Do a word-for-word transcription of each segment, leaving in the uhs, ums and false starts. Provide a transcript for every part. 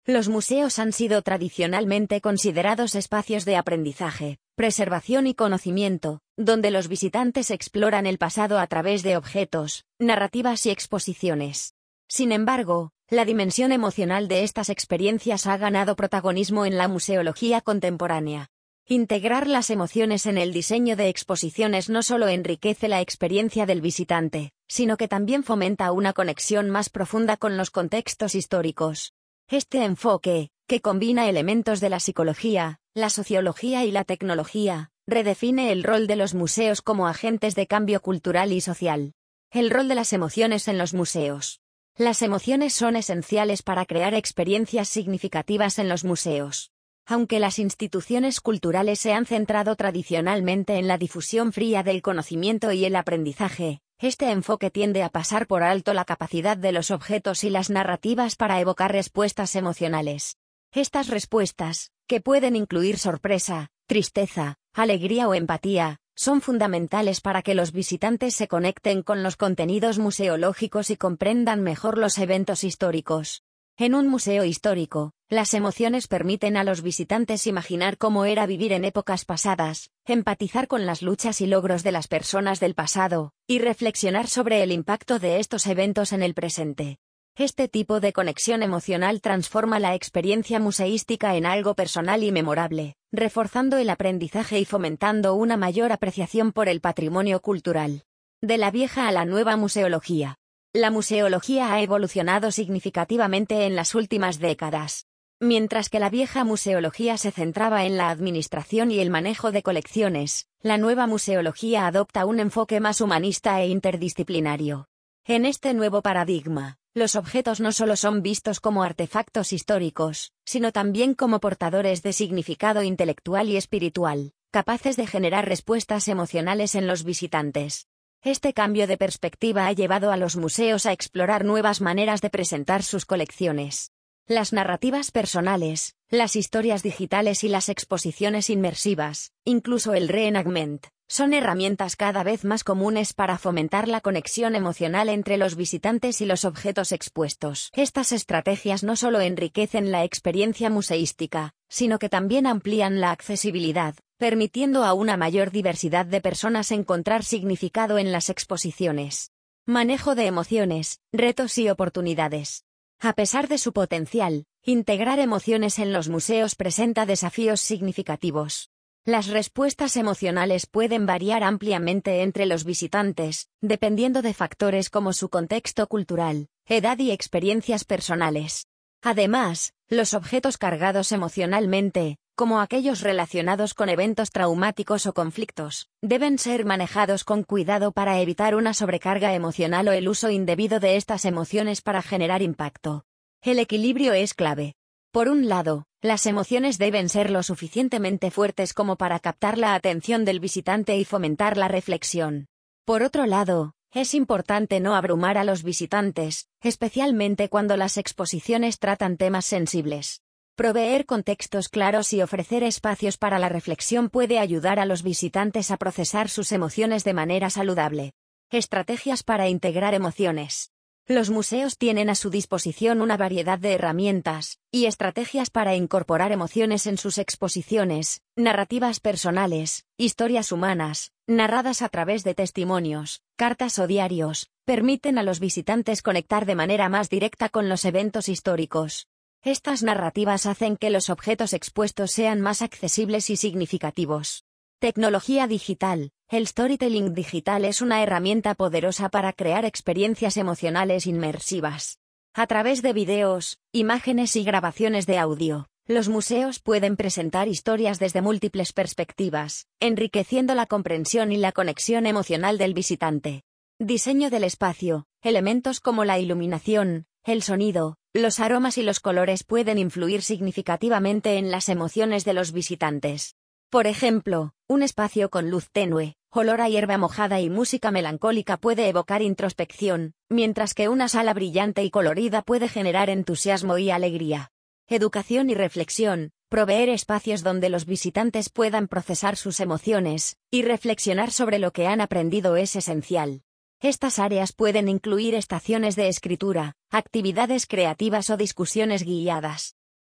Los museos han sido tradicionalmente considerados espacios de aprendizaje, preservación y conocimiento, donde los visitantes exploran el pasado a través de objetos, narrativas y exposiciones. Sin embargo, la dimensión emocional de estas experiencias ha ganado protagonismo en la museología contemporánea. Integrar las emociones en el diseño de exposiciones no solo enriquece la experiencia del visitante, sino que también fomenta una conexión más profunda con los contextos históricos. Este enfoque, que combina elementos de la psicología, la sociología y la tecnología, redefine el rol de los museos como agentes de cambio cultural y social. El rol de las emociones en los museos. Las emociones son esenciales para crear experiencias significativas en los museos. Aunque las instituciones culturales se han centrado tradicionalmente en la difusión fría del conocimiento y el aprendizaje, este enfoque tiende a pasar por alto la capacidad de los objetos y las narrativas para evocar respuestas emocionales. Estas respuestas, que pueden incluir sorpresa, tristeza, alegría o empatía, son fundamentales para que los visitantes se conecten con los contenidos museológicos y comprendan mejor los eventos históricos. En un museo histórico, las emociones permiten a los visitantes imaginar cómo era vivir en épocas pasadas, empatizar con las luchas y logros de las personas del pasado, y reflexionar sobre el impacto de estos eventos en el presente. Este tipo de conexión emocional transforma la experiencia museística en algo personal y memorable, reforzando el aprendizaje y fomentando una mayor apreciación por el patrimonio cultural. De la vieja a la nueva museología. La museología ha evolucionado significativamente en las últimas décadas. Mientras que la vieja museología se centraba en la administración y el manejo de colecciones, la nueva museología adopta un enfoque más humanista e interdisciplinario. En este nuevo paradigma, los objetos no solo son vistos como artefactos históricos, sino también como portadores de significado intelectual y espiritual, capaces de generar respuestas emocionales en los visitantes. Este cambio de perspectiva ha llevado a los museos a explorar nuevas maneras de presentar sus colecciones. Las narrativas personales, las historias digitales y las exposiciones inmersivas, incluso el reenactment, son herramientas cada vez más comunes para fomentar la conexión emocional entre los visitantes y los objetos expuestos. Estas estrategias no solo enriquecen la experiencia museística, sino que también amplían la accesibilidad, permitiendo a una mayor diversidad de personas encontrar significado en las exposiciones. Manejo de emociones, retos y oportunidades. A pesar de su potencial, integrar emociones en los museos presenta desafíos significativos. Las respuestas emocionales pueden variar ampliamente entre los visitantes, dependiendo de factores como su contexto cultural, edad y experiencias personales. Además, los objetos cargados emocionalmente, como aquellos relacionados con eventos traumáticos o conflictos, deben ser manejados con cuidado para evitar una sobrecarga emocional o el uso indebido de estas emociones para generar impacto. El equilibrio es clave. Por un lado, las emociones deben ser lo suficientemente fuertes como para captar la atención del visitante y fomentar la reflexión. Por otro lado, es importante no abrumar a los visitantes, especialmente cuando las exposiciones tratan temas sensibles. Proveer contextos claros y ofrecer espacios para la reflexión puede ayudar a los visitantes a procesar sus emociones de manera saludable. Estrategias para integrar emociones. Los museos tienen a su disposición una variedad de herramientas y estrategias para incorporar emociones en sus exposiciones, narrativas personales, historias humanas, narradas a través de testimonios, cartas o diarios, permiten a los visitantes conectar de manera más directa con los eventos históricos. Estas narrativas hacen que los objetos expuestos sean más accesibles y significativos. Tecnología digital. El storytelling digital es una herramienta poderosa para crear experiencias emocionales inmersivas. A través de videos, imágenes y grabaciones de audio, los museos pueden presentar historias desde múltiples perspectivas, enriqueciendo la comprensión y la conexión emocional del visitante. Diseño del espacio. Elementos como la iluminación, el sonido, los aromas y los colores pueden influir significativamente en las emociones de los visitantes. Por ejemplo, un espacio con luz tenue, olor a hierba mojada y música melancólica puede evocar introspección, mientras que una sala brillante y colorida puede generar entusiasmo y alegría. Educación y reflexión. Proveer espacios donde los visitantes puedan procesar sus emociones y reflexionar sobre lo que han aprendido es esencial. Estas áreas pueden incluir estaciones de escritura, actividades creativas o discusiones guiadas.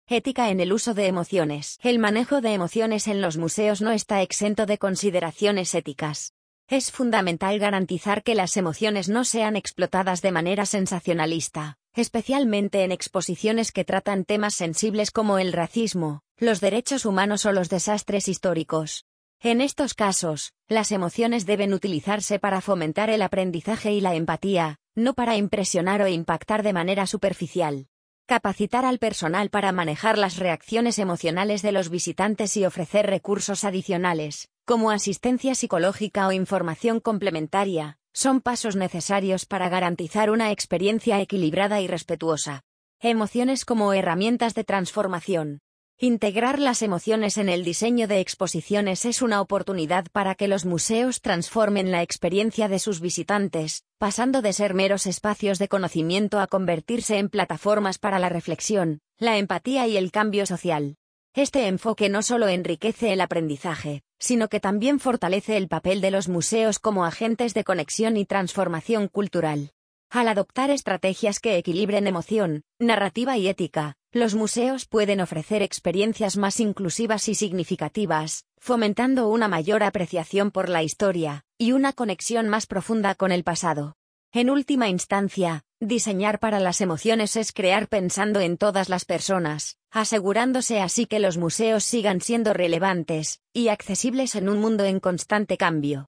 Ética en el uso de emociones. El manejo de emociones en los museos no está exento de consideraciones éticas. Es fundamental garantizar que las emociones no sean explotadas de manera sensacionalista, especialmente en exposiciones que tratan temas sensibles como el racismo, los derechos humanos o los desastres históricos. En estos casos, las emociones deben utilizarse para fomentar el aprendizaje y la empatía, no para impresionar o impactar de manera superficial. Capacitar al personal para manejar las reacciones emocionales de los visitantes y ofrecer recursos adicionales, como asistencia psicológica o información complementaria, son pasos necesarios para garantizar una experiencia equilibrada y respetuosa. Emociones como herramientas de transformación. Integrar las emociones en el diseño de exposiciones es una oportunidad para que los museos transformen la experiencia de sus visitantes, pasando de ser meros espacios de conocimiento a convertirse en plataformas para la reflexión, la empatía y el cambio social. Este enfoque no solo enriquece el aprendizaje, sino que también fortalece el papel de los museos como agentes de conexión y transformación cultural. Al adoptar estrategias que equilibren emoción, narrativa y ética, los museos pueden ofrecer experiencias más inclusivas y significativas, fomentando una mayor apreciación por la historia y una conexión más profunda con el pasado. En última instancia, diseñar para las emociones es crear pensando en todas las personas, asegurándose así que los museos sigan siendo relevantes y accesibles en un mundo en constante cambio.